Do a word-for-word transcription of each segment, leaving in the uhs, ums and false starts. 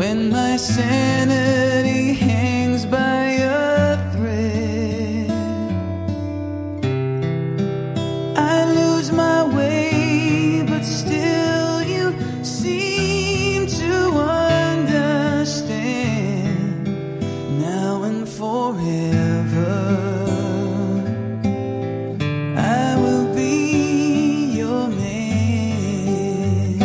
when my sanity hangs by a thread. I lose my way, but still you seem to understand. Now and forever, I will be your man.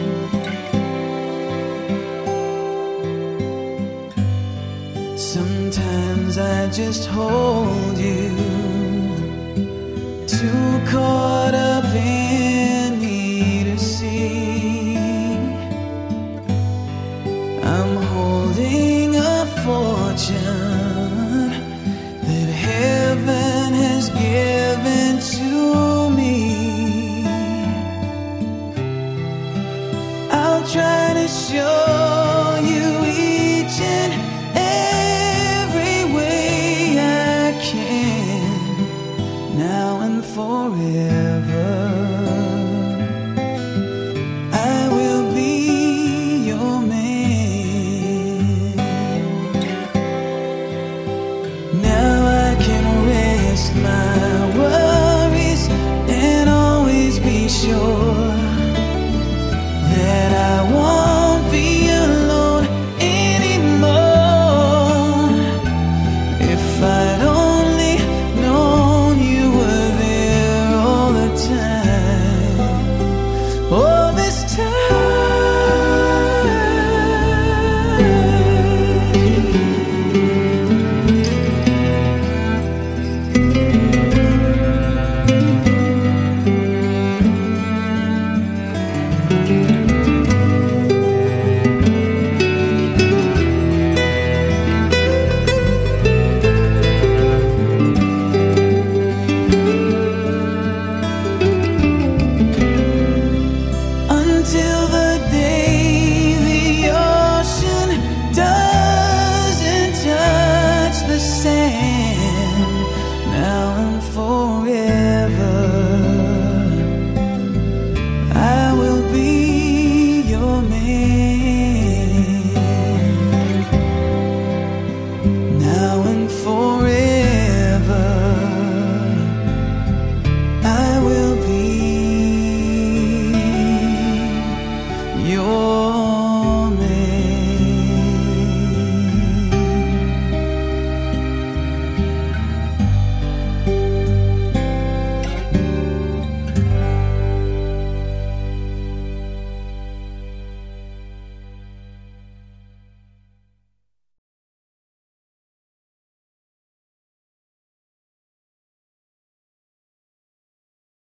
Sometimes I just hold you, too caught up in me to see. I'm holding a fortune